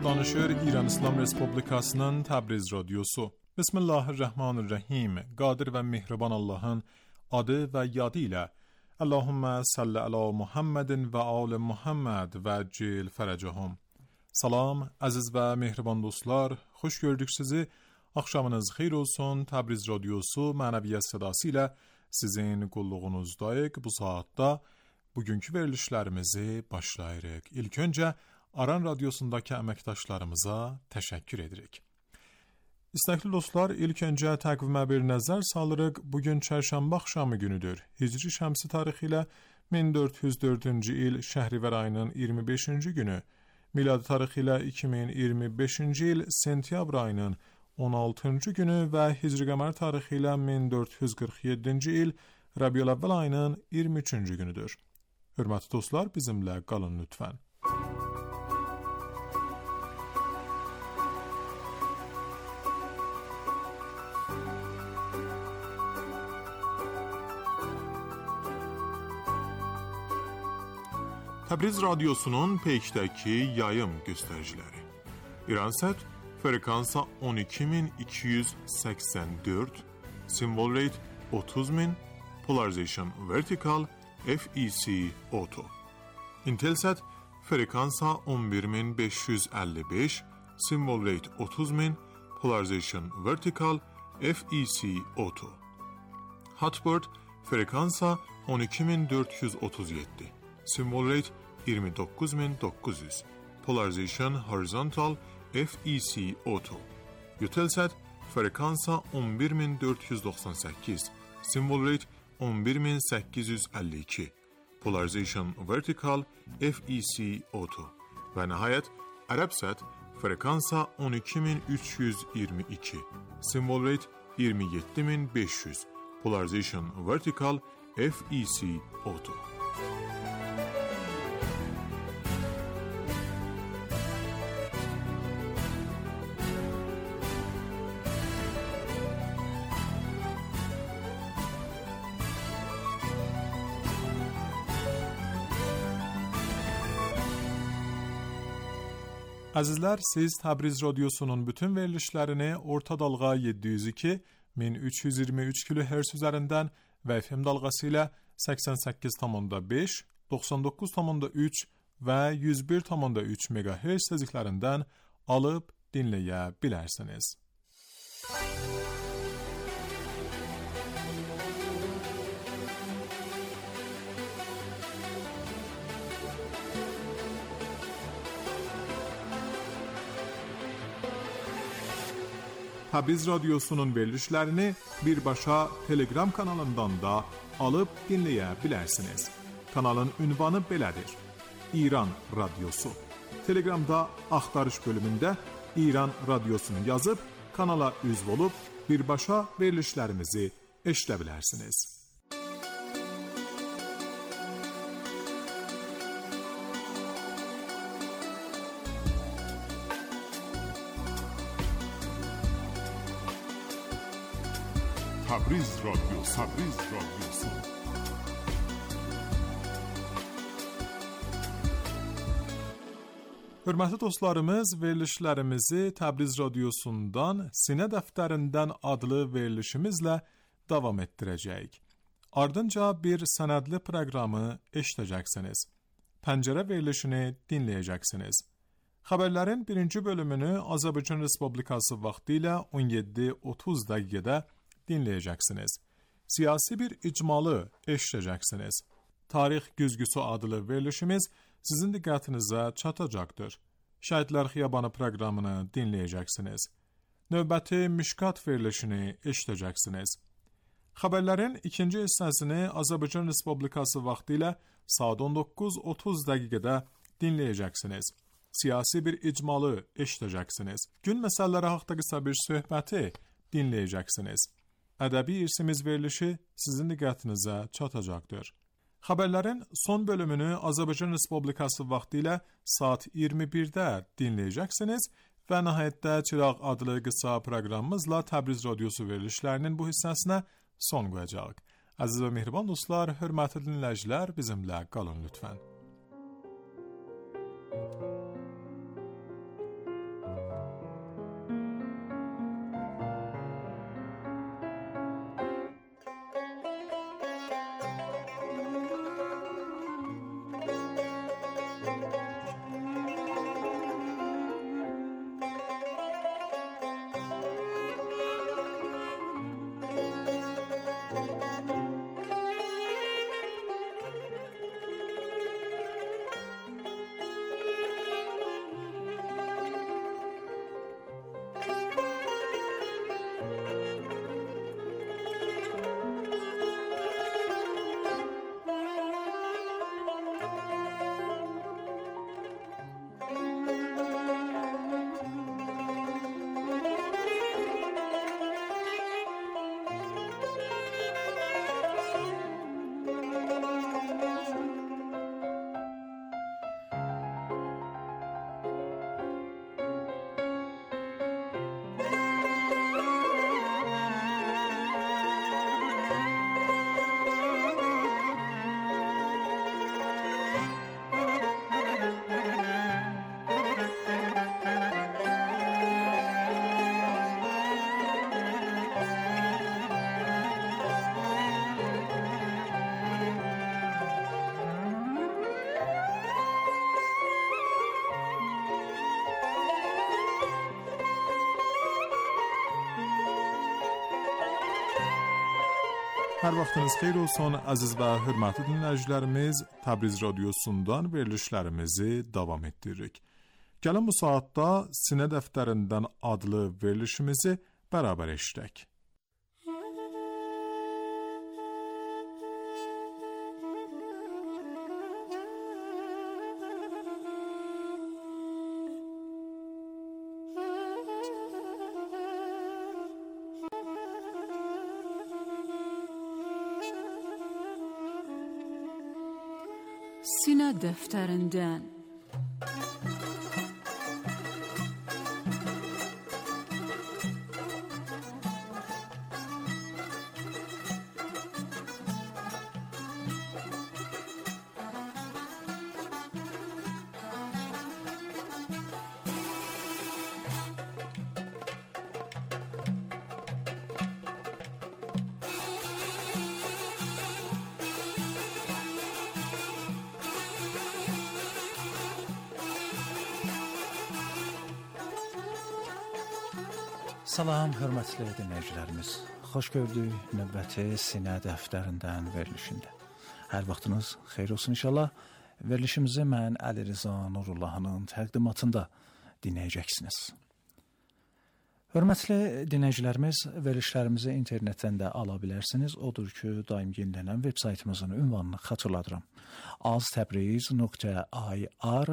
danışır İran İslam Respublikasının Təbriz Radyosu. Bismillahirrahmanirrahim. Qadir və mehriban Allahın adı və yadı ilə. Allahümme salli ala Muhammedin və al Muhammed və cil fərəcəhum. Salam, əziz və mehriban dostlar. Xoş gördük sizi. Axşamınız xeyir olsun. Təbriz Radyosu mənəviyyat sədası ilə sizin qulluğunuzdayıq. Bu saatda bugünkü verilişlərimizi başlayırıq. İlk öncə Aran Radyosundakı əməkdaşlarımıza təşəkkür edirik. İstəkli dostlar, ilk öncə təqvimə bir nəzər salırıq. Bugün çərşənbə axşamı günüdür. Hicri şəmsi tarixi ilə 1404-cü il Şəhrivər ayının 25-ci günü, miladi tarixi ilə 2025-ci il sentyabr ayının 16-cı günü və Hicri qəmər tarixi ilə 1447-ci il Rəbiyül-əvvəl ayının 23-cü günüdür. Hörmətli dostlar, bizimlə qalın lütfən. Təbriz Radyosu'nun peykdəki yayım göstəriciləri. İransat frekansa 12284, symbol rate 30000, polarization vertical, FEC auto. Intelsat frekansa 11555, symbol rate 30000, polarization vertical, FEC auto. Hotbird frekansa 12437, symbol rate 29900, polarization horizontal, FEC auto. Eutelsat frekansa 11498, symbol rate 11852, polarization vertical, FEC auto. Və nəhayət Arabsat frekansa 12322, symbol rate 27500, polarization vertical, FEC auto. Əzizlər, siz Təbriz Radyosu'nun bütün verilişlərini orta dalğa 702, 1323 kHz üzərindən və FM dalğası ilə 88,5, 99,3 və 101,3 MHz tezliklərindən alıb dinləyə bilərsiniz. Təbriz Radyosu'nun verilişlərini birbaşa Telegram kanalından da alıb dinləyə bilərsiniz. Kanalın ünvanı belədir: İran Radyosu. Telegramda axtarış bölümündə İran Radyosunu yazıb kanala üzv olub birbaşa verilişlərimizi eşidə bilərsiniz. Təbriz Radyosu, Təbriz Radyosu. Hörmətli dostlarımız, verilişlərimizi Təbriz Radyosu'ndan Sinə dəftərindən adlı verilişimizlə davam etdirəcəyik. Ardınca bir sənədli proqramı eşidəcəksiniz. Pəncərə verilişini dinləyəcəksiniz. Xəbərlərin birinci bölümünü Azərbaycan Respublikası vaxtı ilə 17:30 dəqiqədə dinləyəcəksiniz. Siyasi bir icmalı eşidəcəksiniz. Tarix güzgüsü adlı verilişimiz sizin diqqətinizə çatacaqdır. Şəhidlər Xiyabanı proqramını dinləyəcəksiniz. Növbəti Mişkat verilişini eşidəcəksiniz. Xəbərlərin ikinci hissəsini Azərbaycan Respublikası vaxtı ilə saat 19:30 dəqiqədə dinləyəcəksiniz. Siyasi bir icmalı eşidəcəksiniz. Gün məsələləri haqqında qısa bir söhbəti dinləyəcəksiniz. Ədəbi irsimiz verilişi sizin diqqətinizə çatacaqdır. Xəbərlərin son bölümünü Azərbaycan Respublikası vaxtı ilə saat 21-də dinləyəcəksiniz və nəhayətdə Çıraq adlı qısa proqramımızla Təbriz Radyosu verilişlərinin bu hissəsinə son qoyacağıq. Əziz və mehriban dostlar, hörmətli dinləyicilər, bizimlə qalın lütfən. Hər vaxtınız xeyir olsun, əziz və hörmətli dinləyicilərimiz. Təbriz radiosundan verilişlərimizi davam etdiririk. Gəlin bu saatda Sinə Dəftərindən adlı verilişimizi bərabər eşidək. Sinə Dəftərindən. Salam, hörmətli dinləyicilərimiz. Xoş gördük növbəti Sinə Dəftərindən verilişində. Hər vaxtınız xeyir olsun inşallah. Verilişimizi mən Əli Rıza Nurullahının təqdimatında dinləyəcəksiniz. Hörmətli dinləyicilərimiz, verilişlərimizi internetdən də ala bilərsiniz. Odur ki, daim yenilənən veb saytımızın ünvanını xatırladıram. aztabriz.ir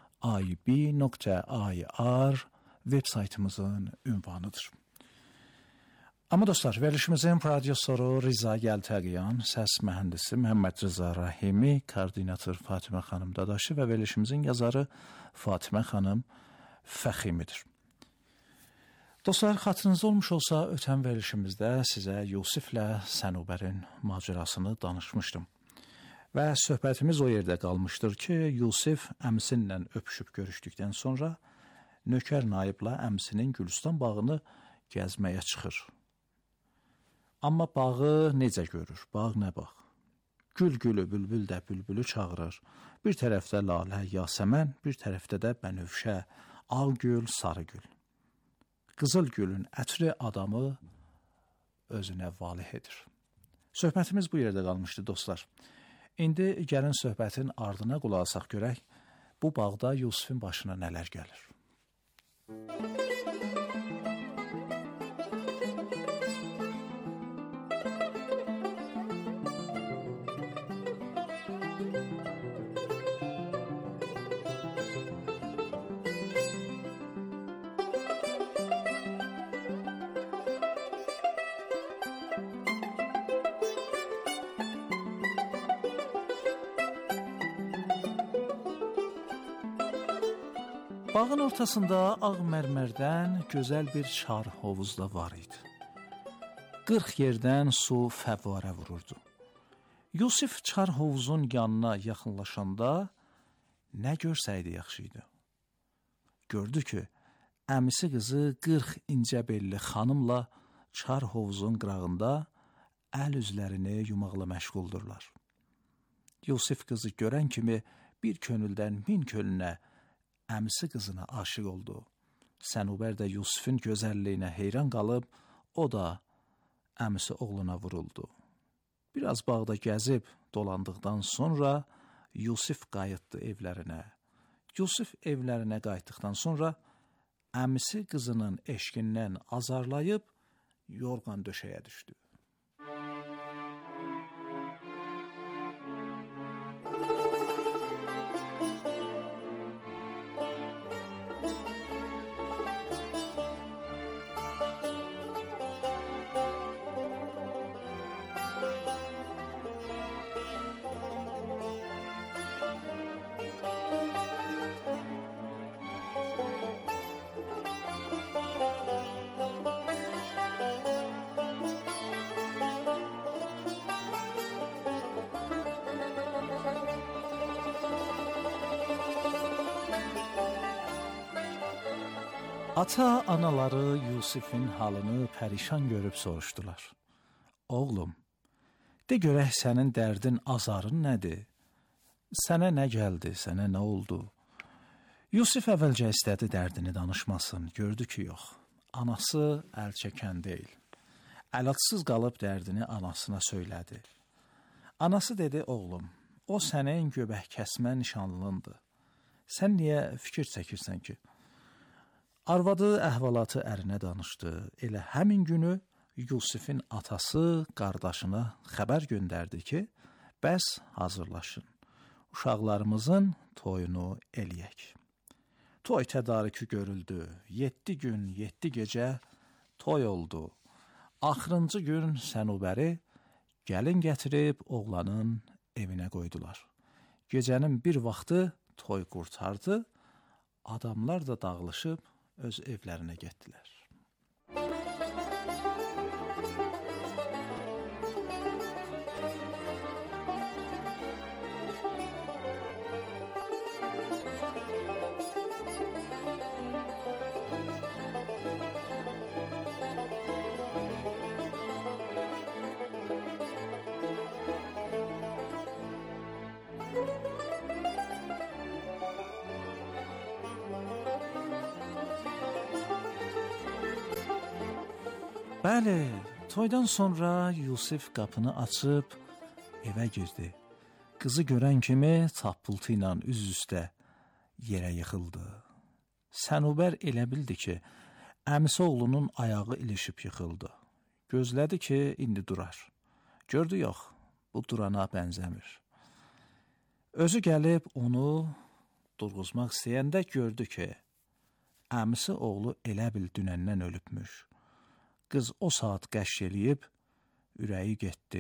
ib.ir veb saytımızın ünvanıdır. Amma dostlar, verilişimizin prodüsoru Riza Gəltəqiyan, səs mühəndisi Məhəmməd Rıza Rahimi, koordinator Fatimə xanım Dadaşı və verilişimizin yazarı Fatimə xanım Fəximidir. Dostlar, xatırınızda olmuş olsa, ötən verilişimizdə sizə Yusiflə Sənubərin macərasını danışmışdım. Və söhbətimiz o yerdə qalmışdır ki, Yusif əmsinlə öpüşüb görüşdükdən sonra nökər naiblə əmsinin Gülüstan bağını gəzməyə çıxır. Amma bağı necə görür? Bağ nə bağ? Gül gülü, bülbül də bülbülü çağırır. Bir tərəfdə lalə, yasəmən, bir tərəfdə də bənövşə, ağ gül, sarı gül. Qızıl gülün ətri adamı özünə valih edir. Söhbətimiz bu yerdə qalmışdı dostlar. İndi gəlin söhbətin ardına qulaq asaq görək, bu bağda Yusifin başına nələr gəlir. Bağın ortasında ağ mərmərdən gözəl bir çar hovuz da var idi. 40 yerdən su fəvvarə vururdu. Yusif çar hovuzun yanına yaxınlaşanda nə görsəydi yaxşı idi. Gördü ki, əmisi qızı 40 incə belli xanımla çar hovuzun qırağında əl üzlərini yumaqla məşğuldurlar. Yusif qızı görən kimi bir könüldən min könlünə əmisi qızına aşiq oldu. Sənubər də Yusifin gözəlliyinə heyran qalıb, o da əmisi oğluna vuruldu. Biraz bağda gəzib dolandıqdan sonra Yusif qayıtdı evlərinə. Yusif evlərinə qayıtdıqdan sonra əmisi qızının eşqindən azarlayıb yorğan döşəyə düşdü. Ata-anaları Yusifin halını pərişan görüb soruşdular. Oğlum, de görək sənin dərdin, azarın nədir? Sənə nə gəldi, sənə nə oldu? Yusif əvvəlcə istədi dərdini danışmasın, gördü ki, yox. Anası əl çəkən deyil. əlacsız qalıb dərdini anasına söylədi. Anası dedi, oğlum, o sənin göbək kəsmə nişanlındır. Sən niyə fikir çəkirsən ki? Arvadı əhvalatı ərinə danışdı. Elə həmin günü Yusifin atası qardaşına xəbər göndərdi ki, bəs hazırlaşın, uşaqlarımızın toyunu eləyək. Toy tədarükü görüldü. 7 gün, 7 gecə toy oldu. Axırıncı gün Sənubəri gəlin gətirib oğlanın evinə qoydular. Gecənin bir vaxtı toy qurtardı, adamlar da dağılışıb öz evlərinə getdilər. Bəli, toydan sonra Yusif qapını açıb evə girdi. Qızı görən kimi tappultu ilə üz-üstə yerə yıxıldı. Sənubər elə bildi ki, əmisi oğlunun ayağı ilişib yıxıldı. Gözlədi ki, indi durar. Gördü, yox, bu durana bənzəmir. Özü gəlib onu durğuzmaq istəyəndə gördü ki, əmisi oğlu elə bil dünəndən ölübmüş. Qız o saat qəşş eləyib, ürəyi getdi.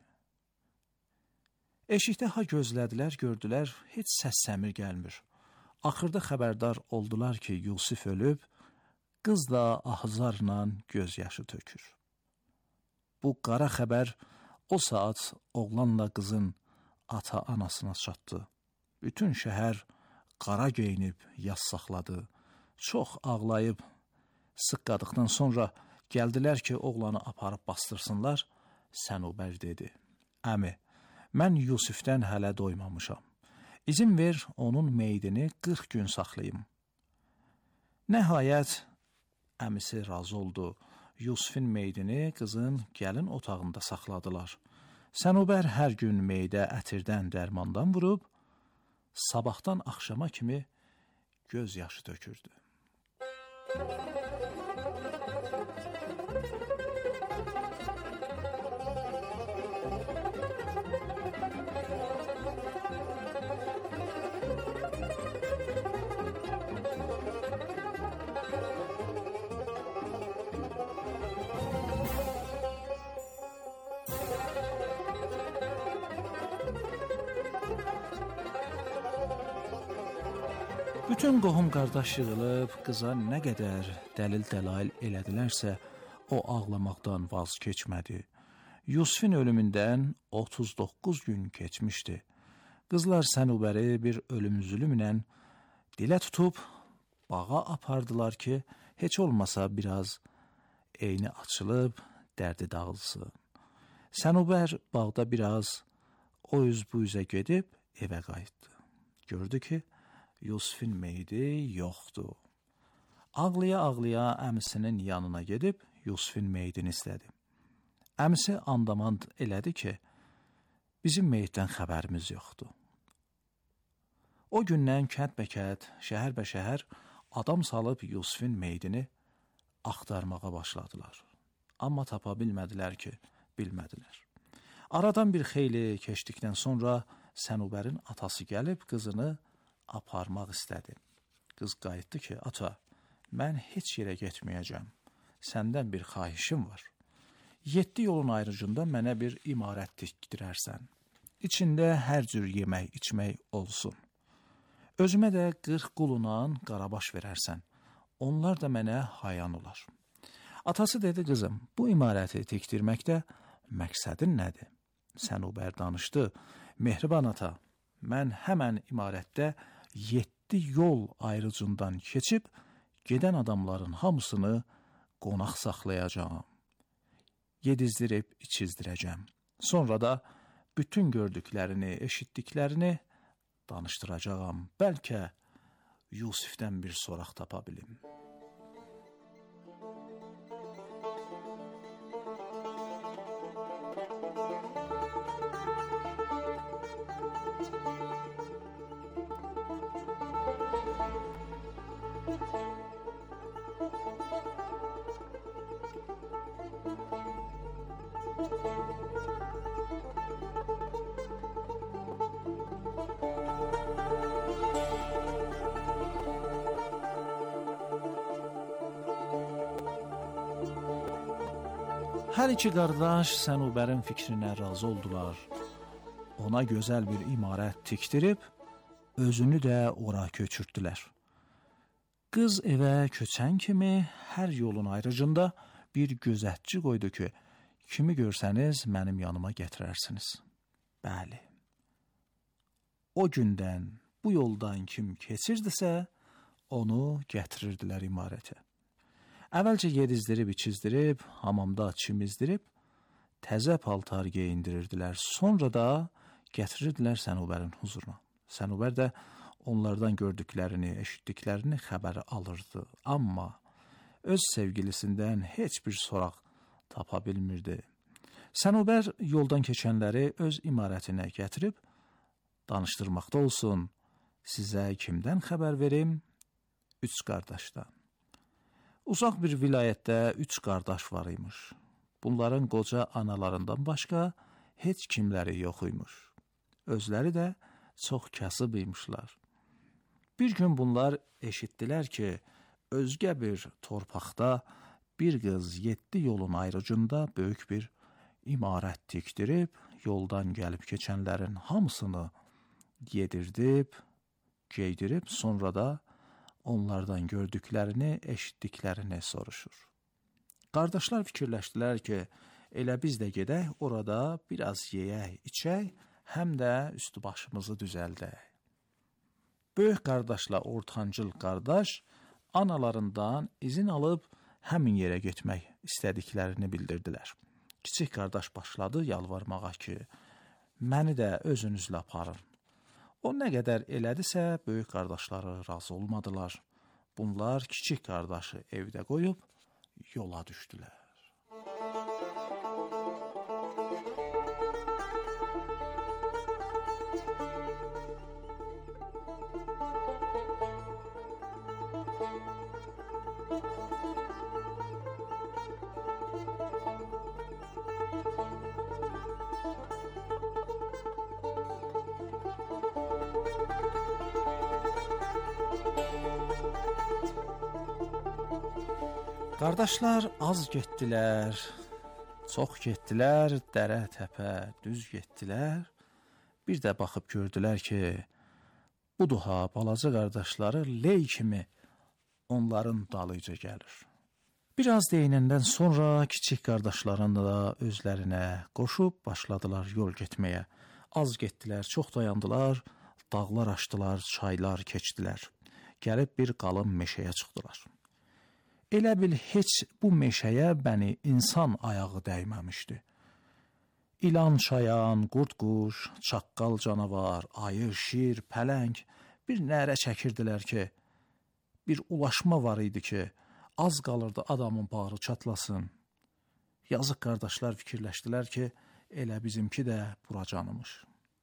Eşikdə ha gözlədilər, gördülər, heç səs-səmir gəlmir. Axırda xəbərdar oldular ki, Yusif ölüb, qız da ahızarla göz yaşı tökür. Bu qara xəbər o saat oğlanla qızın ata-anasına çatdı. Bütün şəhər qara geyinib yas saxladı. Çox ağlayıb, sıqqadıqdan sonra gəldilər ki, oğlanı aparıb bastırsınlar. Sənubər dedi, əmi, mən Yusifdən hələ doymamışam. İzin ver, onun meydini 40 gün saxlayım. Nəhayət, əmisi razı oldu. Yusifin meydini qızın gəlin otağında saxladılar. Sənubər hər gün meydə ətirdən, dərmandan vurub, sabahdan axşama kimi göz yaşı tökürdü. Bütün qohum qardaş yığılıb qıza nə qədər dəlil-dəlail elədilərsə, o ağlamaqdan vaz keçmədi. Yusifin ölümündən 39 gün keçmişdi. Qızlar Sənubəri bir ölüm zülümlə dilə tutub bağa apardılar ki, heç olmasa biraz eyni açılıb, dərdi dağılsın. Sənubər bağda biraz o üz bu üzə gedib evə qayıtdı. Gördü ki, Yusifin meyidi yoxdur. Ağlaya-ağlaya əmisinin yanına gedib Yusifin meydini istədi. Əmisi andamand elədi ki, bizim meyddən xəbərimiz yoxdur. O gündən kənd-bəkənd, şəhər-bə-şəhər adam salıb Yusifin meydini axtarmağa başladılar. Amma tapa bilmədilər ki, bilmədilər. Aradan bir xeyli keçdikdən sonra Sənubərin atası gəlib qızını aparmaq istədi. Qız qayıtdı ki, ata, mən heç yerə getməyəcəm. Səndən bir xahişim var. 7 yolun ayrıcında mənə bir imarət tikdirərsən. İçində hər cür yemək, içmək olsun. Özümə də 40 qulunan qarabaş verərsən. Onlar da mənə hayan olar. Atası dedi, qızım, bu imarəti tikdirməkdə məqsədin nədir? Sənubər danışdı. Mehriban ata, mən həmən imarətdə 7 yol ayrıcından keçib, gedən adamların hamısını qonaq saxlayacağım. Yedizdirib içizdirəcəm. Sonra da bütün gördüklərini, eşitdiklərini danışdıracağam. Bəlkə Yusifdən bir soraq tapa bilim. Hər iki qardaş Sənubərin fikrinə razı oldular. Ona gözəl bir imarət tikdirib, özünü də ora köçürtdülər. Qız evə köçən kimi hər yolun ayrıcında bir gözətçi qoydu ki, kimi görsəniz mənim yanıma gətirərsiniz. Bəli. O gündən bu yoldan kim keçirdisə, onu gətirirdilər imarətə. Əvvəlcə yedizdirib, içizdirib, hamamda çimizdirib, təzə paltar geyindirirdilər. Sonra da gətirirdilər Sənubərin huzuruna. Sənubər də onlardan gördüklərini, eşitdiklərini xəbəri alırdı. Amma öz sevgilisindən heç bir soraq tapa bilmirdi. Sənubər yoldan keçənləri öz imarətinə gətirib, danışdırmaqda olsun, sizə kimdən xəbər verim? 3 qardaşdan. Uzaq bir vilayətdə 3 qardaş var imiş. Bunların qoca analarından başqa heç kimləri yox imiş. Özləri də çox kasıb imişlər. Bir gün bunlar eşitdilər ki, özgə bir torpaqda bir qız 7 yolun ayrıcında böyük bir imarət tikdirib, yoldan gəlib keçənlərin hamısını yedirdib, geydirib, sonra da onlardan gördüklərini, eşitdiklərini soruşur. Qardaşlar fikirləşdilər ki, elə biz də gedək, orada biraz yeyək, içək, həm də üstü başımızı düzəldək. Böyük qardaşla ortancıl qardaş analarından izin alıb həmin yerə getmək istədiklərini bildirdilər. Kiçik qardaş başladı yalvarmağa ki, məni də özünüzlə aparın. O nə qədər elədisə, böyük qardaşları razı olmadılar. Bunlar kiçik qardaşı evdə qoyub yola düşdülər. Qardaşlar az getdilər, çox getdilər, dərə, təpə, düz getdilər. Bir də baxıb gördülər ki, bu duha balaca qardaşları ley kimi onların dalıca gəlir. Biraz deyinəndən sonra kiçik qardaşların da özlərinə qoşub başladılar yol getməyə. Az getdilər, çox dayandılar, dağlar aşdılar, çaylar keçdilər. Gəlib bir qalın meşəyə çıxdılar. Elə bil heç bu meşəyə bəni insan ayağı dəyməmişdi. İlan, çayan, qurd-quş, çaqqal canavar, ayı, şir, pələng bir nərə çəkirdilər ki, bir ulaşma var idi ki, az qalırdı adamın bağrı çatlasın. Yazıq qardaşlar fikirləşdilər ki, elə bizimki də bura canımış.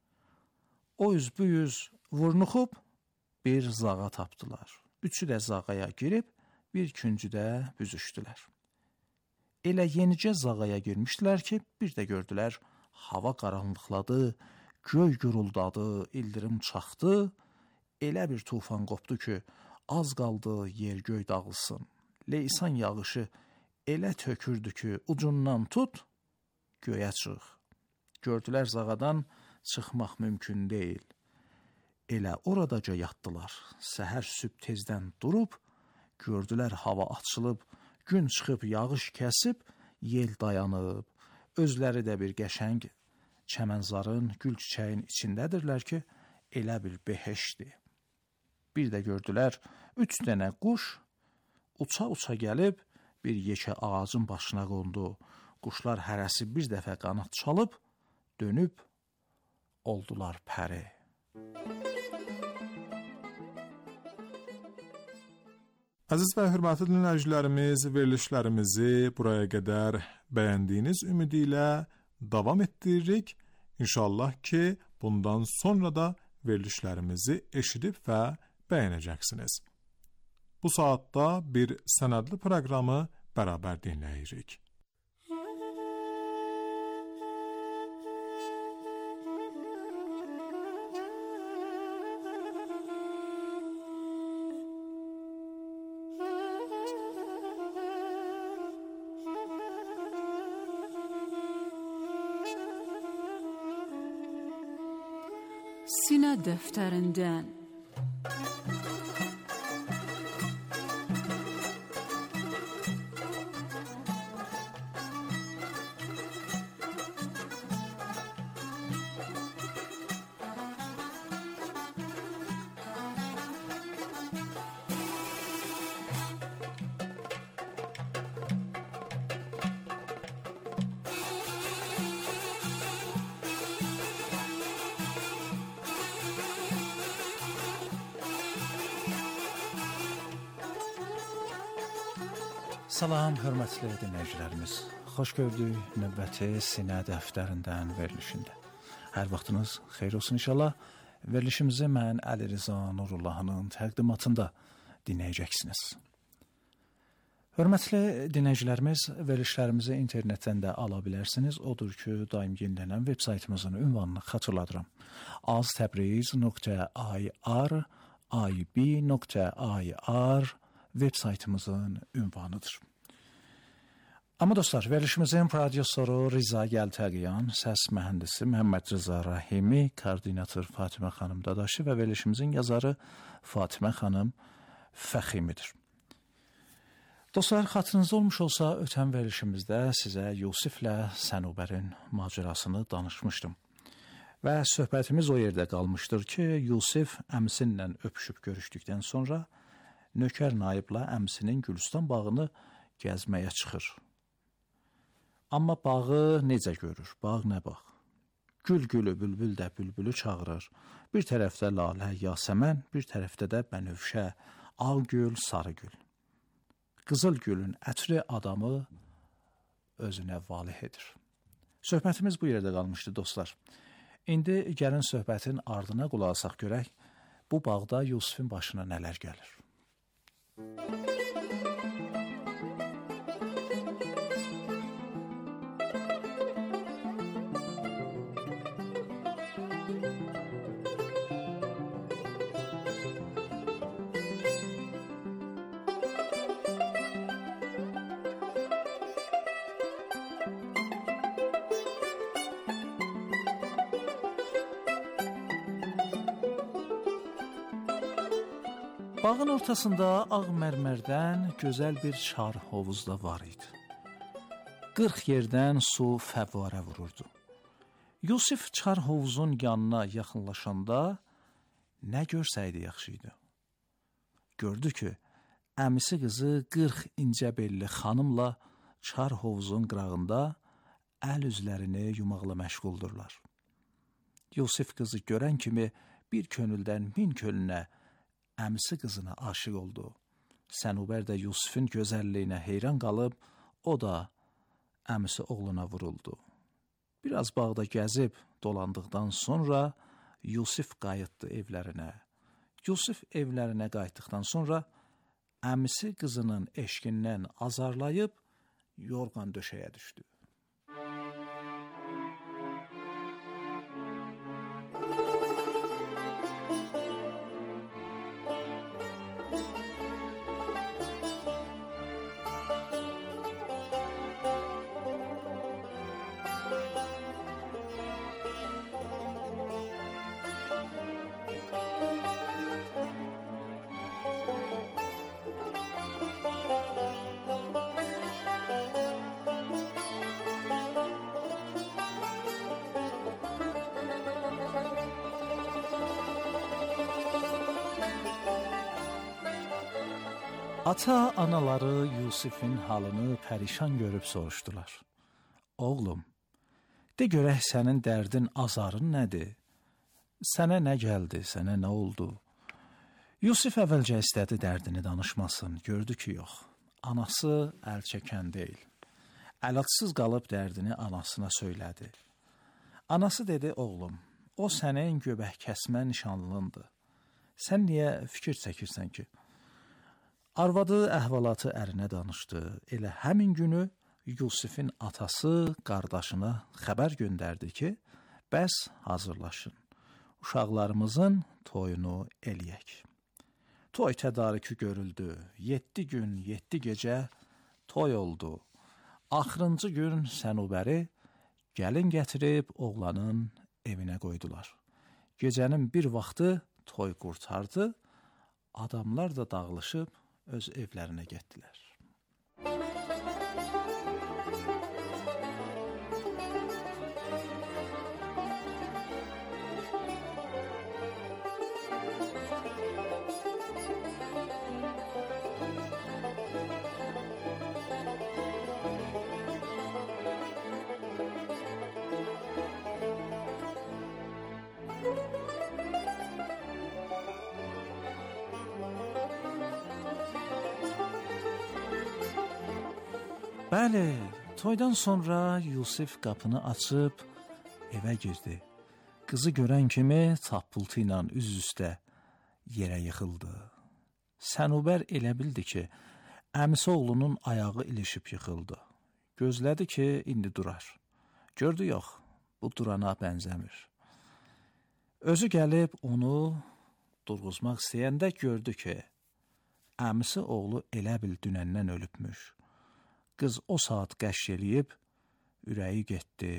O üz bu yüz vurnuxub bir zağa tapdılar. Üçü də zağaya girib, bir küncüdə büzüşdülər. Elə yenicə zağaya girmişdilər ki, bir də gördülər, hava qaranlıqladı, göy guruldadı, ildırım çaxdı, elə bir tufan qopdu ki, az qaldı yer göy dağılsın. Leysan yağışı elə tökürdü ki, ucundan tut, göyə çıx. Gördülər zağadan çıxmaq mümkün deyil. Elə oradaca yatdılar. Səhər sübh tezdən durub, gördülər hava açılıb, gün çıxıb, yağış kəsib, yel dayanıb. Özləri də bir qəşəng çəmənzarın, gül çiçəyin içindədirlər ki, elə bir behişdir. Bir də gördülər, 3 dənə quş uça-uça gəlib, bir yekə ağacın başına qondu. Quşlar hərəsi bir dəfə qanad çalıb, dönüb, oldular pəri. Əziz və hörmətli dinləyicilərimiz, verilişlərimizi buraya qədər bəyəndiyiniz ümidi ilə davam etdiririk. İnşallah ki, bundan sonra da verilişlərimizi eşidib və bəyənəcəksiniz. Bu saatda bir sənədli proqramı bərabər dinləyirik. Sine defterinden. Salam, hörmətli dinləyicilərimiz. Xoş gördük növbəti Sinə dəftərindən verilişində. Hər vaxtınız xeyir olsun inşallah. Verilişimizi mən Əli Rıza Nurullahının təqdimatında dinləyəcəksiniz. Hörmətli dinləyicilərimiz, verilişlərimizi internetdən də ala bilərsiniz. Odur ki, daim yenilənən veb saytımızın ünvanını xatırladıram. aztabriz.ir, veb saytımızın ünvanıdır. Amma dostlar, verilişimizin prodüsoru Riza Gəltəqiyan, səs mühəndisi Məhəmməd Rıza Rahimi, koordinator Fatimə xanım Dadaşı və verilişimizin yazarı Fatimə xanım Fəximidir. Dostlar, xatırınızda olmuş olsa, ötən verilişimizdə sizə Yusiflə Sənubərin macərasını danışmışdım. Və söhbətimiz o yerdə qalmışdır ki, Yusif əmsinlə öpüşüb görüşdükdən sonra nökər naiblə əmsinin Gülüstan bağını gəzməyə çıxır. Amma bağı necə görür? Bağ nə bağ? Gül gülü, bülbül də bülbülü çağırır. Bir tərəfdə lalə, yasəmən, bir tərəfdə də bənövşə, ağ gül, sarı gül. Qızıl gülün ətri adamı özünə valih edir. Söhbətimiz bu yerdə qalmışdı dostlar. İndi gəlin söhbətin ardına qulaq asaq görək, bu bağda Yusifin başına nələr gəlir. Bağın ortasında ağ mərmərdən gözəl bir çar hovuz da var idi. 40 yerdən su fəvvarə vururdu. Yusif çar hovuzun yanına yaxınlaşanda nə görsəydi yaxşı idi. Gördü ki, əmisi qızı 40 incə belli xanımla çar hovuzun qırağında əl üzlərini yumaqla məşğuldurlar. Yusif qızı görən kimi bir könüldən min könlünə əmisi qızına aşiq oldu. Sənubər də Yusifin gözəlliyinə heyran qalıb, o da əmisi oğluna vuruldu. Biraz bağda gəzib dolandıqdan sonra Yusif qayıtdı evlərinə. Yusif evlərinə qayıtdıqdan sonra əmisi qızının eşqindən azarlayıb yorğan döşəyə düşdü. Ata-anaları Yusifin halını pərişan görüb soruşdular. Oğlum, de görək sənin dərdin, azarın nədir? Sənə nə gəldi, sənə nə oldu? Yusif əvvəlcə istədi dərdini danışmasın, gördü ki, yox. Anası əl çəkən deyil. Əlacsız qalıb dərdini anasına söylədi. Anası dedi, oğlum, o sənin göbək kəsmə nişanlındır. Sən niyə fikir çəkirsən ki? Arvadı əhvalatı ərinə danışdı. Elə həmin günü Yusifin atası qardaşına xəbər göndərdi ki, bəs hazırlaşın, uşaqlarımızın toyunu eləyək. Toy tədarükü görüldü, 7 gün, 7 gecə toy oldu. Axırıncı gün Sənubəri gəlin gətirib oğlanın evinə qoydular. Gecənin bir vaxtı toy qurtardı, adamlar da dağılışıb öz evlərinə getdilər. Bəli, toydan sonra Yusif qapını açıb evə girdi. Qızı görən kimi tappultu ilə üz-üstə yerə yıxıldı. Sənubər elə bildi ki, əmisi oğlunun ayağı ilişib yıxıldı. Gözlədi ki, indi durar. Gördü yox, bu durana bənzəmir. Özü gəlib onu durğuzmaq istəyəndə gördü ki, əmisi oğlu elə bil dünəndən ölübmüş. Qız o saat qəşş eləyib, ürəyi getdi.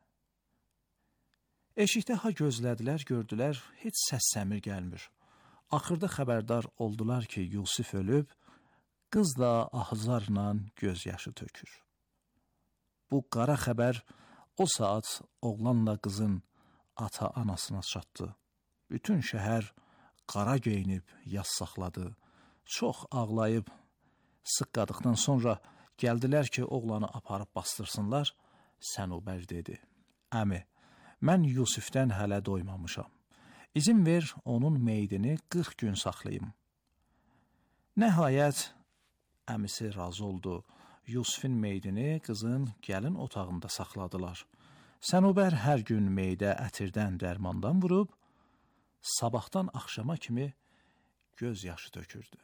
Eşikdə ha gözlədilər, gördülər, heç səs-səmir gəlmir. Axırda xəbərdar oldular ki, Yusif ölüb, qız da ahızarla göz yaşı tökür. Bu qara xəbər o saat oğlanla qızın ata-anasına çatdı. Bütün şəhər qara geyinib yas saxladı. Çox ağlayıb, sıqqadıqdan sonra gəldilər ki, oğlanı aparıb bastırsınlar. Sənubər dedi, əmi, mən Yusifdən hələ doymamışam. İzin ver, onun meydini 40 gün saxlayım. Nəhayət, əmisi razı oldu. Yusifin meydini qızın gəlin otağında saxladılar. Sənubər hər gün meydə ətirdən, dərmandan vurub, sabahdan axşama kimi göz yaşı tökürdü.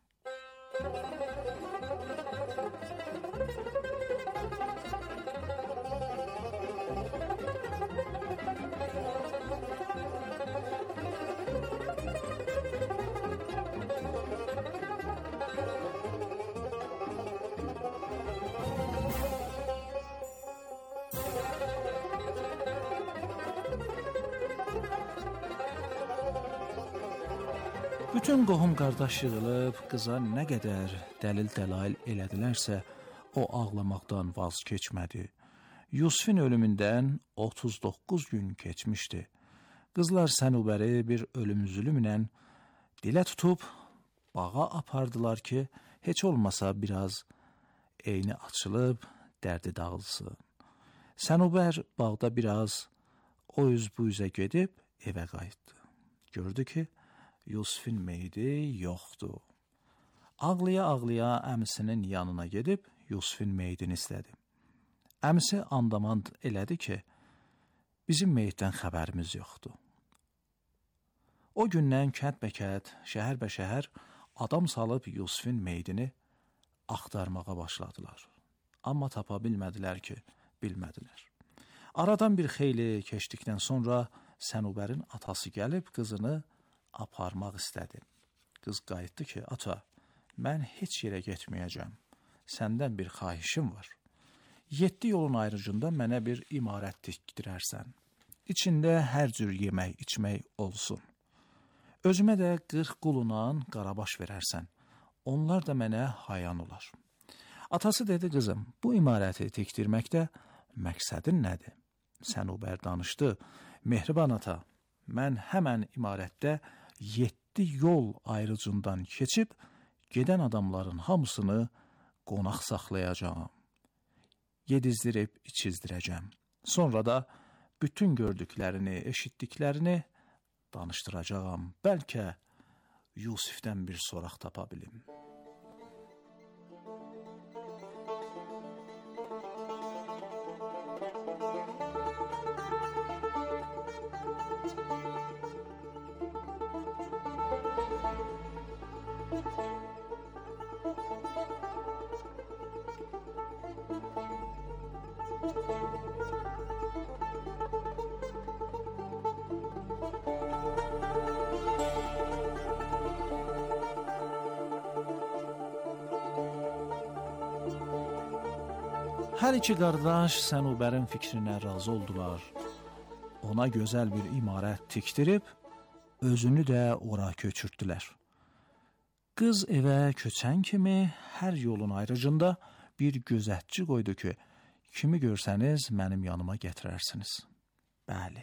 Bütün qohum-qardaş yığılıb qıza nə qədər dəlil-dəlail elədilərsə, o ağlamaqdan vaz keçmədi. Yusifin ölümündən 39 gün keçmişdi. Qızlar Sənubəri bir ölüm-zülümlə dilə tutub bağa apardılar ki, heç olmasa biraz eyni açılıb, dərdi dağılsın. Sənubər bağda biraz o üz bu üzə gedib evə qayıtdı. Gördü ki, Yusifin meyidi yoxdur. Ağlaya-ağlaya əmisinin yanına gedib Yusifin meydini istədi. Əmisi andamand elədi ki, bizim meyddən xəbərimiz yoxdur. O gündən kənd-bəkənd, şəhər-bə-şəhər adam salıb Yusifin meydini axtarmağa başladılar. Amma tapa bilmədilər ki, bilmədilər. Aradan bir xeyli keçdikdən sonra Sənubərin atası gəlib qızını aparmaq istədi. Qız qayıtdı ki, ata, mən heç yerə getməyəcəm. Səndən bir xahişim var. 7 yolun ayrıcında mənə bir imarət tikdirərsən. İçində hər cür yemək, içmək olsun. Özümə də 40 quluna qarabaş verərsən. Onlar da mənə hayan olar. Atası dedi, qızım, bu imarəti tikdirməkdə məqsədin nədir? Sənubər danışdı. Mehriban ata, mən həmən imarətdə 7 yol ayrıcından keçib, gedən adamların hamısını qonaq saxlayacağım. Yedizdirib içizdirəcəm. Sonra da bütün gördüklərini, eşitdiklərini danışdıracağam. Bəlkə Yusifdən bir soraq tapa bilim. Hər iki qardaş Sənubərin fikrinə razı oldular. ona gözəl bir imarət tikdirib, özünü də ora köçürtdülər. Qız evə köçən kimi hər yolun ayrıcında bir gözətçi qoydu ki, kimi görsəniz mənim yanıma gətirərsiniz. Bəli.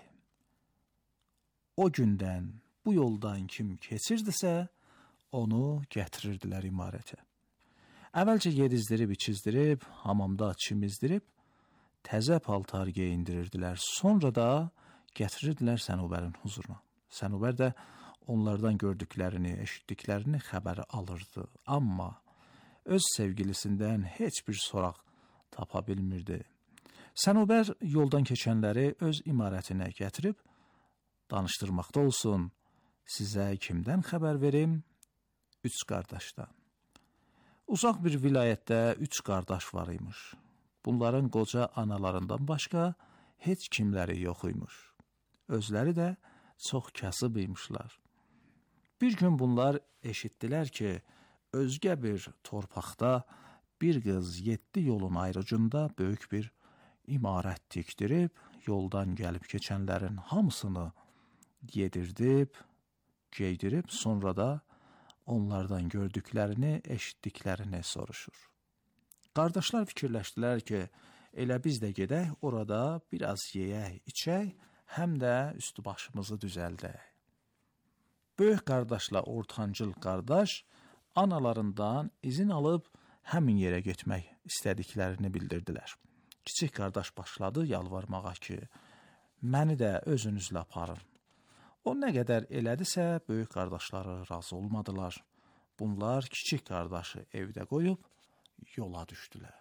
O gündən bu yoldan kim keçirdisə, onu gətirirdilər imarətə. Əvvəlcə yedizdirib, içizdirib, hamamda çimizdirib, təzə paltar geyindirirdilər. Sonra da gətirirdilər Sənubərin huzuruna. Sənubər də onlardan gördüklərini, eşitdiklərini xəbəri alırdı. Amma öz sevgilisindən heç bir soraq tapa bilmirdi. Sənubər yoldan keçənləri öz imarətinə gətirib, danışdırmaqda olsun, sizə kimdən xəbər verim? 3 qardaşdan. Uzaq bir vilayətdə 3 qardaş var imiş. Bunların qoca analarından başqa heç kimləri yox imiş. Özləri də çox kasıb imişlər. Bir gün bunlar eşitdilər ki, özgə bir torpaqda bir qız 7 yolun ayrıcında böyük bir imarət tikdirib, yoldan gəlib keçənlərin hamısını yedirdib, geydirib, sonra da onlardan gördüklərini, eşitdiklərini soruşur. Qardaşlar fikirləşdilər ki, elə biz də gedək, orada biraz yeyək, içək, həm də üstü başımızı düzəldək. Böyük qardaşla ortancıl qardaş analarından izin alıb həmin yerə getmək istədiklərini bildirdilər. Kiçik qardaş başladı yalvarmağa ki, məni də özünüzlə aparın. O nə qədər elədisə, böyük qardaşları razı olmadılar. Bunlar kiçik qardaşı evdə qoyub yola düşdülər.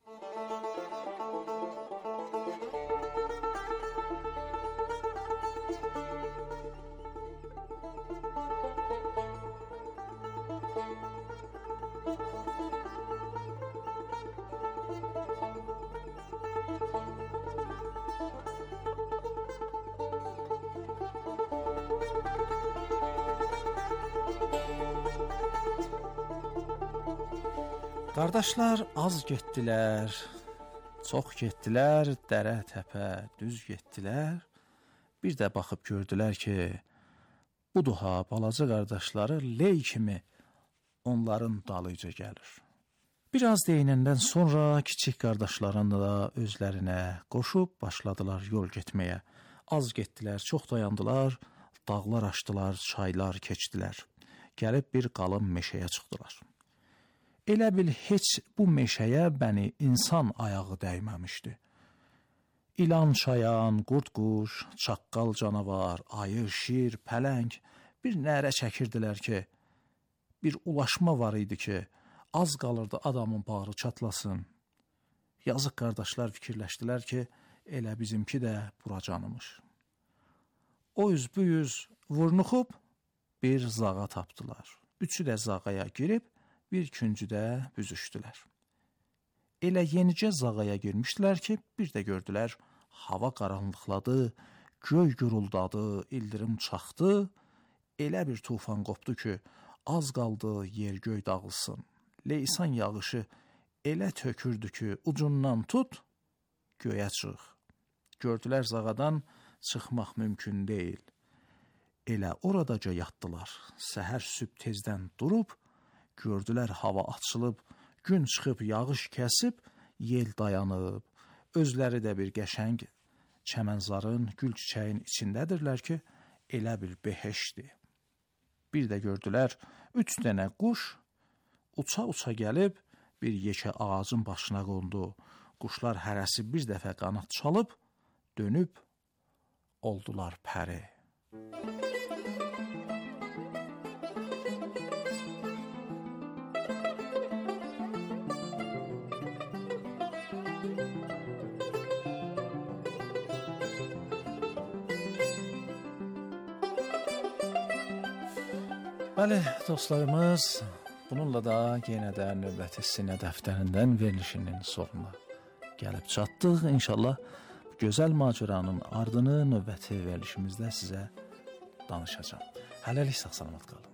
Qardaşlar az getdilər, çox getdilər, dərə, təpə, düz getdilər. Bir də baxıb gördülər ki, bu duha balaca qardaşları ley kimi onların dalıca gəlir. Biraz deyinəndən sonra kiçik qardaşların da özlərinə qoşub başladılar yol getməyə. Az getdilər, çox dayandılar, dağlar aşdılar, çaylar keçdilər. Gəlib bir qalın meşəyə çıxdılar. Elə bil heç bu meşəyə bəni insan ayağı dəyməmişdi. İlan çayan, qurd-quş, çaqqal canavar, ayı, şir, pələng bir nərə çəkirdilər ki, bir ulaşma var idi ki, az qalırdı adamın bağrı çatlasın. Yazıq qardaşlar fikirləşdilər ki, elə bizimki də bura canımış. O üz bu yüz vurnuxub bir zağa tapdılar. Üçü də zağaya girib, bir küncüdə büzüşdülər. Elə yenicə zağaya girmişdilər ki, bir də gördülər, hava qaranlıqladı, göy guruldadı, ildırım çaxdı, elə bir tufan qopdu ki, az qaldı yer göy dağılsın. Leysan yağışı elə tökürdü ki, ucundan tut, göyə çıx. Gördülər zağadan çıxmaq mümkün deyil. Elə oradaca yatdılar. Səhər sübh tezdən durub, gördülər hava açılıb, gün çıxıb, yağış kəsib, yel dayanıb. Özləri də bir qəşəng çəmənzarın, gül çiçəyin içindədirlər ki, elə bir behişdir. Bir də gördülər, 3 dənə quş uça-uça gəlib, bir yekə ağacın başına qondu. Quşlar hərəsi bir dəfə qanad çalıb, dönüb, oldular pəri. Bəli, dostlarımız, bununla da yenə də növbəti sinə dəftərindən verilişinin sonuna gəlib çatdıq. İnşallah bu gözəl macəranın ardını növbəti verilişimizdə sizə danışacağım. Hələlik sağ-salamat qalın.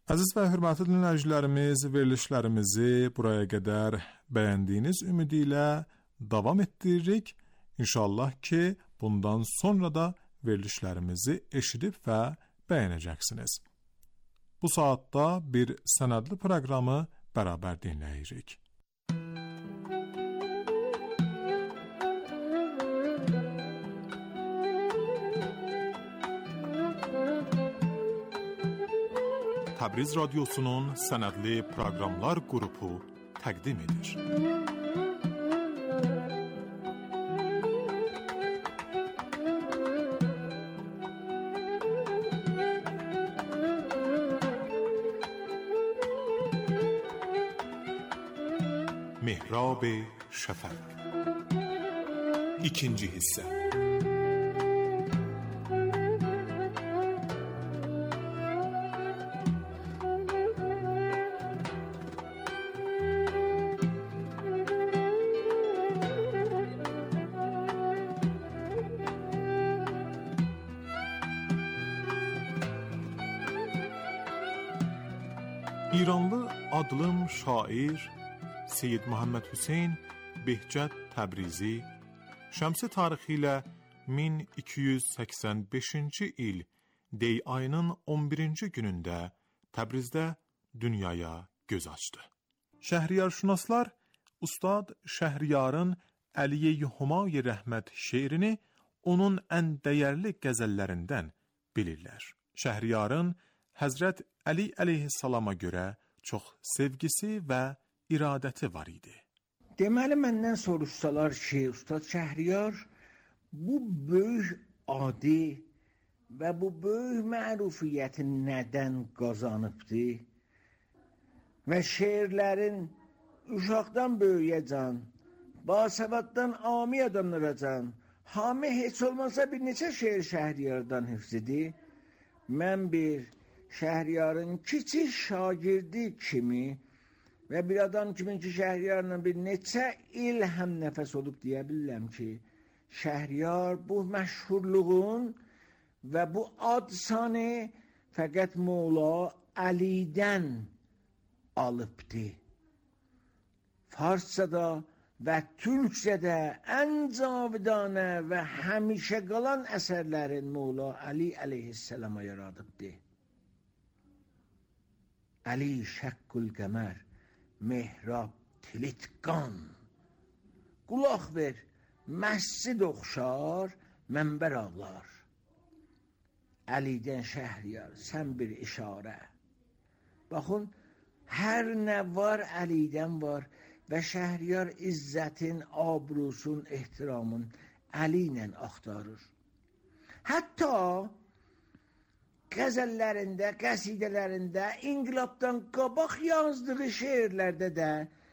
Aziz və hörmətli dinləyicilərimiz, verilişlərimizi buraya qədər bəyəndiyiniz ümidi ilə davam etdiririk. İnşallah ki, bundan sonra da verilişlərimizi eşidib və bəyənəcəksiniz. Bu saatda bir sənədli proqramı bərabər dinləyirik. Təbriz Radyosu'nun sənədli proqramlar qrupu təqdim edir. محراب شفق İkinci hisse. İranlı adlım şair Seyyid Muhammed Hüseyn Behcət Təbrizi şəmsi tarixi ilə 1285-ci il Dey ayının 11-ci günündə Təbrizdə dünyaya göz açdı. Şəhriyarşünaslar Ustad Şəhriyarın Əliyə-i Humayi Rəhmət şeirini onun ən dəyərli qəzəllərindən bilirlər. Şəhriyarın Həzrət Əli əleyhissalama görə çox sevgisi və iradəti var idi. Deməli, məndən soruşsalar ki, Ustad Şəhriyar bu böyük adi və bu böyük mərufiyyəti nədən qazanıbdı və şeirlərin uşaqdan böyüyəcən, basavaddan ami adamlaracən, hamı heç olmasa bir neçə şeir Şəhriyardan hifzidir. Mən bir Şəhriyarın kiçik şagirdi kimi və bir adam kimi ki, Şəhriyarla bir neçə il həm nəfəs olub deyə bilirəm ki, Şəhriyar bu məşhurluğun və bu adsanı fəqət Mola Əlidən alıbdı. Farscada və Türkcədə ən cavidanə və həmişə qalan əsərlərin Mola Əli əleyhissalama yaradıbdı. Əli şəkkül qəmər, mehrab tilitqan. Qulaq ver, məscid oxşar, mənbər ağlar. Əlidən Şəhriyar, sən bir işarə. Baxın, hər nə var Əlidən var və Şəhriyar izzətin, abrusun, ehtiramın Əli ilə axtarır. Hətta qəzəllərində, qəsidələrində, inqilabdan qabaq yazdığı şeirlərdə də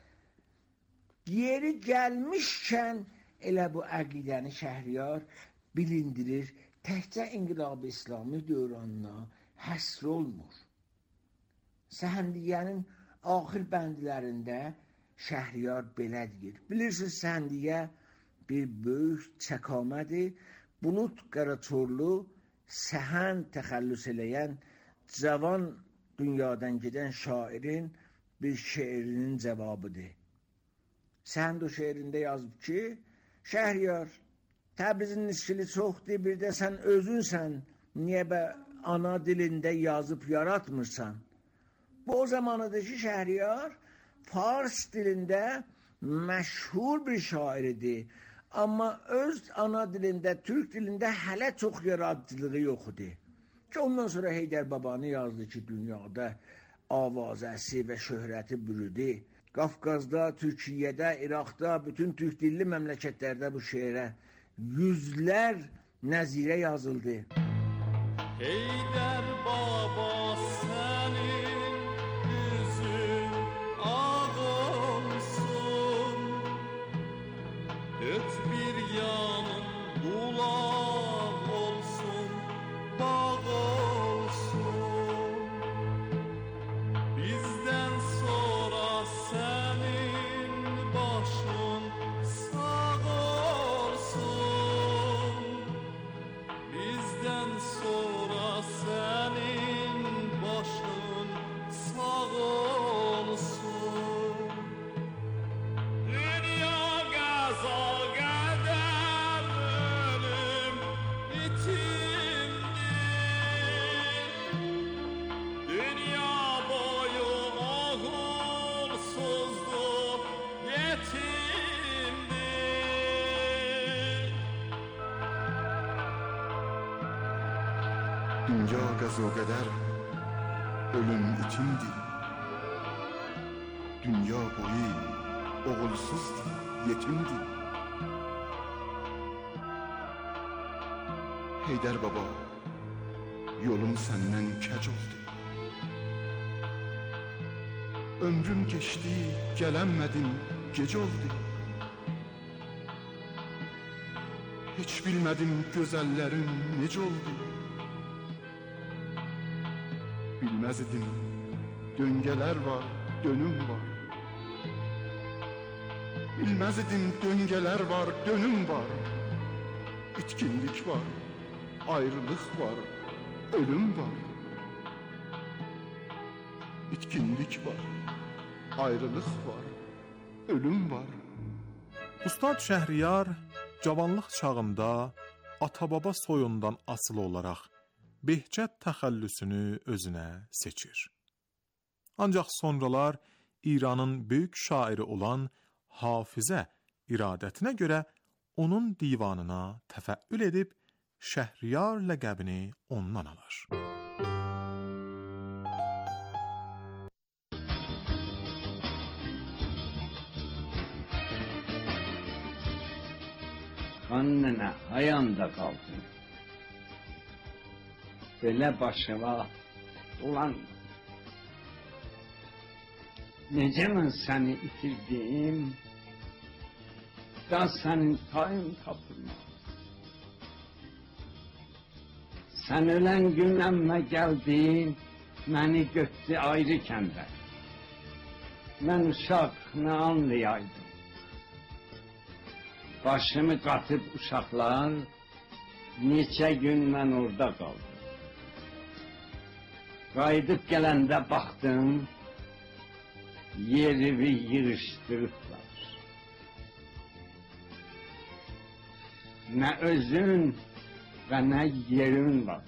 yeri gəlmişkən elə bu əqidəni Şəhriyar bilindirir, təkcə inqilab-ı İslami dövrünə həsr olmur. Səhəndiyənin axir bəndlərində Şəhriyar belə deyir. Bilirsiniz, Səhəndiyə bir böyük çəkamədir, Bulut Qaraçorlu səhən təxəllüs eləyən cavan dünyadan gedən şairin bir şeirinin cavabıdır. Səhənd o şeirində yazıb ki, Şəhriyar, Təbrizin niskili çoxdur, bir də sən özünsən, niyə bə ana dilində yazıb yaratmırsan? Bu o zamanıdır ki, Şəhriyar Fars dilində məşhur bir şairidir. Amma öz ana dilində, Türk dilində hələ çox yaradıcılığı yox idi. Ki ondan sonra Heydər Babanı yazdı ki, dünyada avazəsi və şöhrəti bürüdü. Qafqazda, Türkiyədə, İraqda, bütün Türk dilli məmləkətlərdə bu şeirə yüzlər nəzirə yazıldı. Heydər Baba sənin üzün ağ olsun, öt bir yanın bulaq olsun, bağ olsun. Bizdən sonra sənin başın sağ olsun. Bizdən sonra sənin Yalnız o kadar ölüm içindi. Dünya boyu oğulsuzdu, yetimdi. Heydər baba, yolum senden keç oldu. Ömrüm geçti, gelemedin, gece oldu. Hiç bilmedim güzellerin nece oldu. Bilmez idim, döngeler var, dönüm var. Bilmez idim, döngeler var, dönüm var. İtkinlik var, ayrılık var, ölüm var. İtkinlik var, ayrılık var, ölüm var. Ustad Şəhriyar cavanlıq çağında ata-baba soyundan asılı olaraq behcət təxəllüsünü özünə seçir. Ancaq sonralar İranın böyük şairi olan Hafizə iradətinə görə onun divanına təfəül edib Şəhriyar ləqəbini ondan alır. Annene ayanda kaldın. Böyle başıma ulan. Nece ben seni itirdim, da senin tayın tapılmaz. Sen ölen gün emme geldin, beni götürdü ayrı kende. Ben uşak ne anlayaydım. Başımı qatıp uşaqlar, neçə gün mən orada qaldım. Qayıdıb gələndə baxdım, yerimi yığışdırıblar. Nə özün və nə yerin var.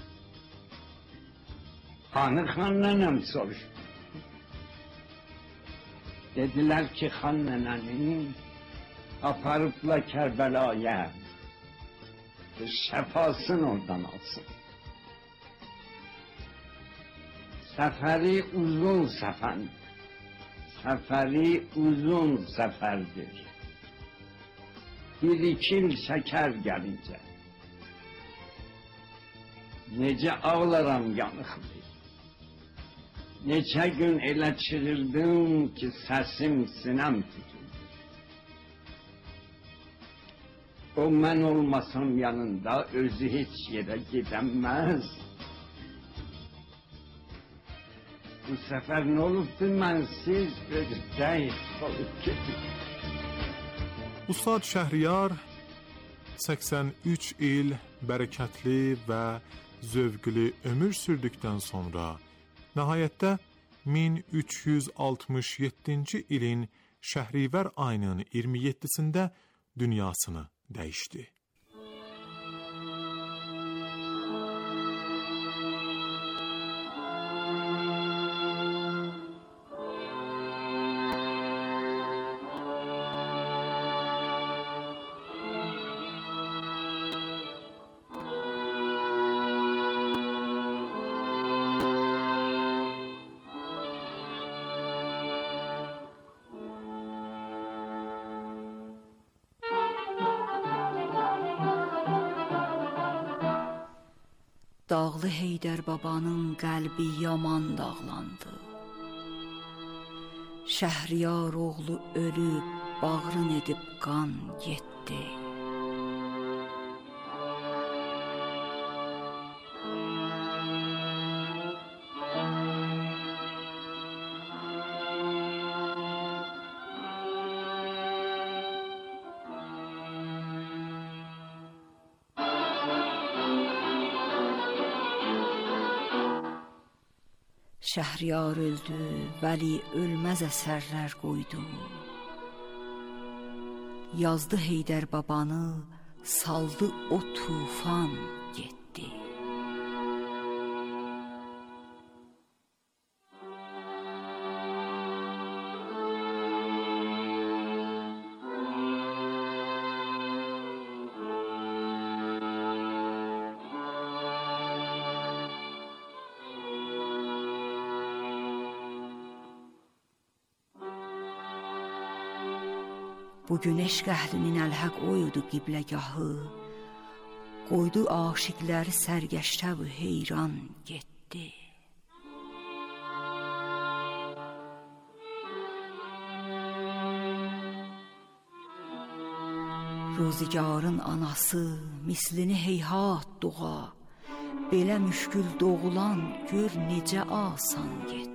Hanı xan nənəm soruşdu. Dedilər ki, xan nənənin aparıbla Kərbəlaya, şəfasını oradan alsın. Səfəri uzun səfərdir. Səfəri uzun səfərdir. Bir iki il şəkər gəlincə. Necə ağlaram yanıqlı. Neçə gün elə çığırdım ki, səsim sinəm tutuldu. O mən olmasam yanında özü heç yerə gedəməz. Bu səfər nə olubdur mənsiz ödək qalıb gedir. Ustad Şəhriyar 83 il bərəkətli və zövqlü ömür sürdükdən sonra nəhayətdə 1367-ci ilin Şəhrivər ayının 27-sində dünyasını dəyişdi. Dağlı Heydər babanın qəlbi yaman dağlandı. Şəhriyar oğlu ölüb, bağrın edib qan getdi. Şəhriyar öldü, vəli ölməz əsərlər qoydu. Yazdı Heydər babanı, saldı o tufan getdi. Bu gün eşq əhlinin əlhəq oyudu qibləgahı, qoydu aşiqləri sərgəştə və heyran getdi. Rozigarın anası mislini heyhat doğa, belə müşkül doğulan gör necə asan getdi.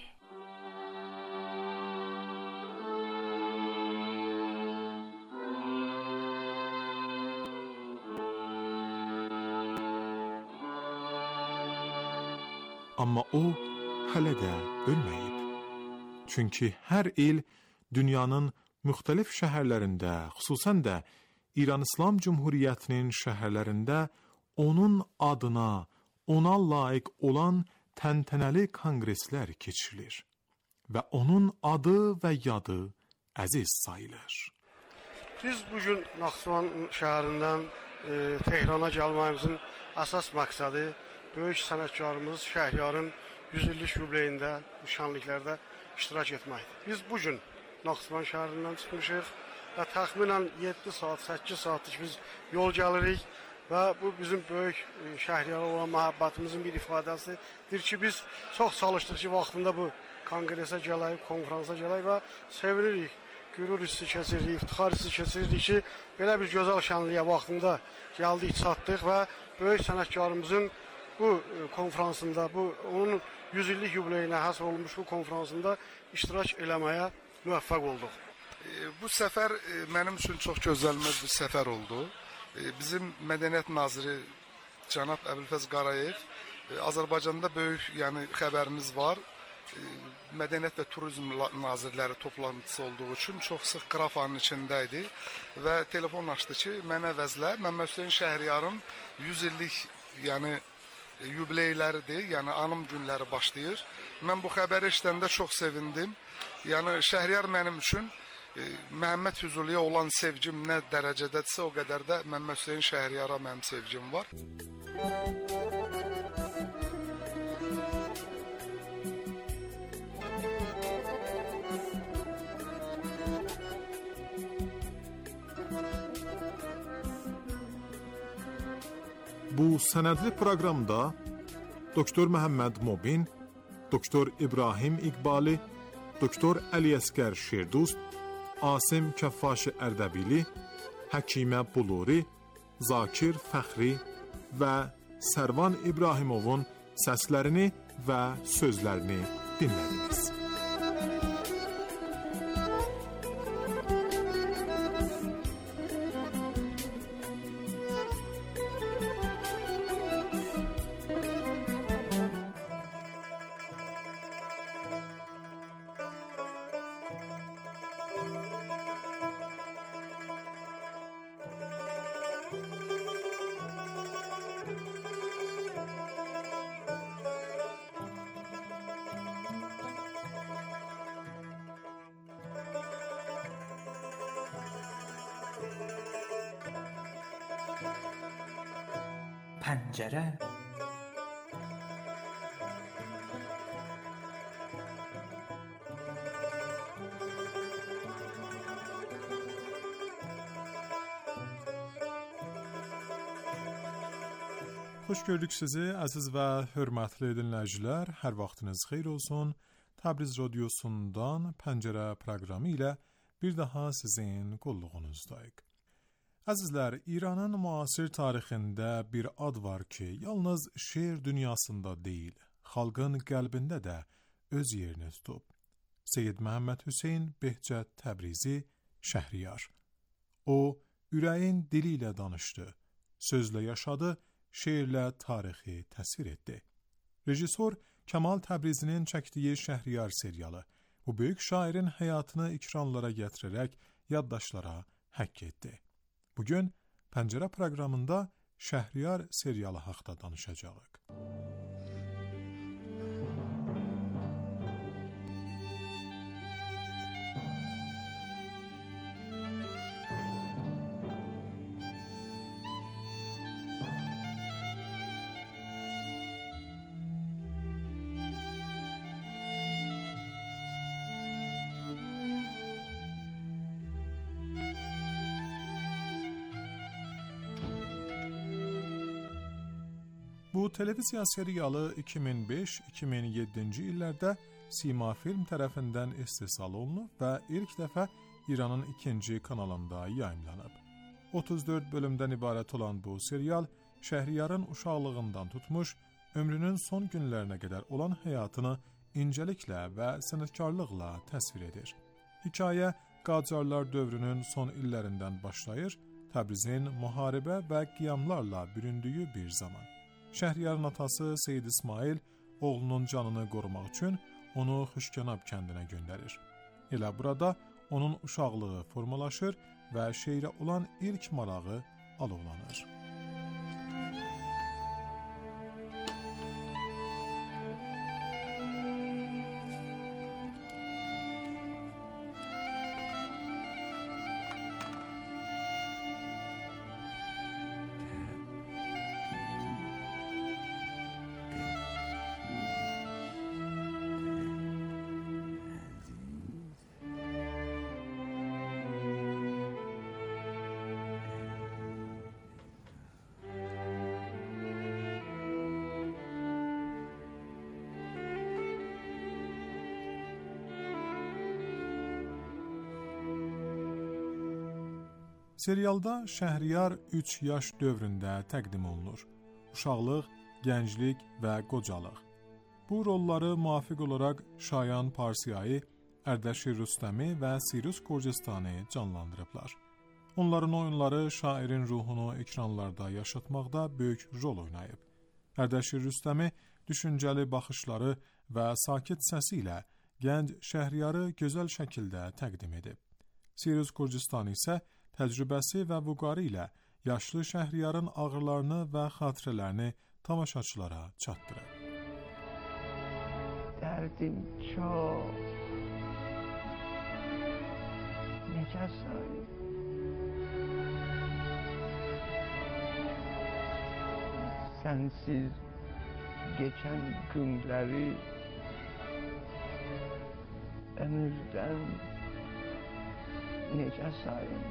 Amma o hələ də ölməyib. Çünki hər il dünyanın müxtəlif şəhərlərində, xüsusən də İran İslam Cümhuriyyətinin şəhərlərində onun adına, ona layiq olan təntənəli konqreslər keçirilir və onun adı və yadı əziz sayılır. Biz bugün Naxçıvan şəhərindən Tehrana gəlməyimizin əsas məqsədi böyük sənətkarımız Şəhriyarın 100 illik yubileyində, şənliklərdə iştirak etməkdir. Biz bugün Naxçıvan şəhərindən çıxmışıq və təxminən 7 saat, 8 saatlik biz yol gəlirik və bu bizim böyük Şəhriyara olan məhəbbətimizin bir ifadəsidir ki, biz çox çalışdıq ki, vaxtında bu konqresə gələyik, konfransa gələyik və sevinirik, qürur hissi keçiririk, iftixar hissi keçiririk ki, belə bir gözəl şənliyə vaxtında gəldik, çatdıq və böyük sənətkarımızın bu konfransında, onun 100 illik yubileyinə həsr olunmuş bu konfransında iştirak eləməyə müvəffəq olduq. Bu səfər mənim üçün çox gözlənilməz bir səfər oldu. Bizim Mədəniyyət Naziri cənab Əbülfəz Qarayev Azərbaycanda böyük xəbərimiz var. Mədəniyyət və Turizm Nazirləri toplantısı olduğu üçün çox sıx qrafanın içində idi və telefon açdı ki, mənə əvəzlə Məmməd Hüseyn Şəhriyarın 100 illik yubileyləridir, anım günləri başlayır. Mən bu xəbəri eşidəndə çox sevindim. Şəhriyar mənim üçün Məhəmməd Füzuliyə olan sevgim nə dərəcədədirsə, o qədər də Məmməd Hüseyn Şəhriyara mənim sevgim var. Bu sənədli proqramda Doktor Məhəmməd Mobin, Doktor İbrahim İqbali, Doktor Əliəskər Şerdust, Asim Kəffaşı Ərdəbili, Həkimə Buluri, Zakir Fəxri və Sərvan İbrahimovun səslərini və sözlərini dinlədiniz. Pəncərə. Xoş gördük sizi əziz və hörmətli dinləyicilər. Hər vaxtınız xeyir olsun. Təbriz Radiosundan Pəncərə proqramı ilə bir daha sizin qulluğunuzdayıq. Əzizlər, İranın müasir tarixində bir ad var ki, yalnız şeir dünyasında deyil, xalqın qəlbində də öz yerini tutub. Seyyid Məhəmməd Hüseyn Behcət Təbrizi Şəhriyar. O, ürəyin dili ilə danışdı, sözlə yaşadı, şeirlə tarixi təsvir etdi. Rejissor Kəmal Təbrizinin çəkdiyi Şəhriyar serialı bu böyük şairin həyatını ekranlara gətirərək yaddaşlara həkk etdi. Bugün Pəncərə proqramında Şəhriyar serialı haqqında danışacağıq. Bu televiziya serialı 2005-2007-ci illərdə Sima Film tərəfindən istehsal olunub və ilk dəfə İranın 2-ci kanalında yayımlanıb. 34 bölümdən ibarət olan bu serial Şəhriyarın uşaqlığından tutmuş, ömrünün son günlərinə qədər olan həyatını incəliklə və sənətkarlıqla təsvir edir. Hekayə Qacarlar dövrünün son illərindən başlayır, Təbrizin müharibə və qiyamlarla büründüyü bir zaman. Şəhriyarın atası Seyid İsmail oğlunun canını qorumaq üçün onu Xuşkənab kəndinə göndərir. Elə burada onun uşaqlığı formalaşır və şeirə olan ilk marağı alovlanır. Serialda Şəhriyar 3 yaş dövründə təqdim olunur. Uşaqlıq, gənclik və qocalıq. Bu rolları müvafiq olaraq Şayan Parsiyayı, Ərdəşir Rüstəmi və Sirus Gürcistanı canlandırıblar. Onların oyunları şairin ruhunu ekranlarda yaşatmaqda böyük rol oynayıb. Ərdəşir Rüstəmi düşüncəli baxışları və sakit səsi ilə gənc Şəhriyarı gözəl şəkildə təqdim edib. Sirus Gürcistanı isə təcrübəsi və vüqarı ilə yaşlı Şəhriyarın ağrılarını və xatirələrini tamaşaçılara çatdırır. Dərdim çox, necə sayı, sənsiz geçən günləri ömürdən necə sayım.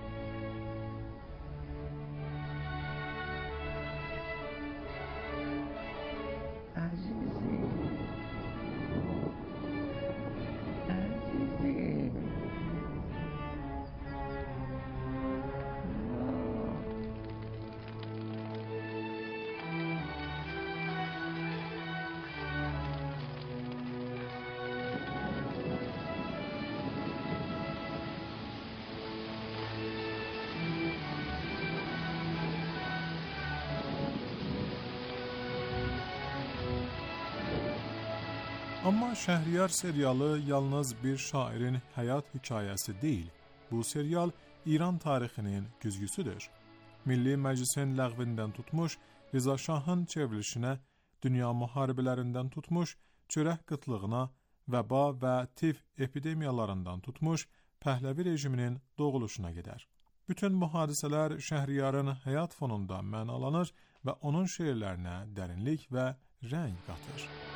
Amma Şəhriyar serialı yalnız bir şairin həyat hekayəsi deyil. Bu serial İran tarixinin güzgüsüdür. Milli Məclisin ləğvindən tutmuş, Rıza Şahın çevrilişinə, dünya müharibələrindən tutmuş, çörək qıtlığına, vəba və tif epidemiyalarından tutmuş, Pəhləvi rejiminin doğuluşuna gedər. Bütün bu hadisələr Şəhriyarın həyat fonunda mənalanır və onun şeirlərinə dərinlik və rəng qatır.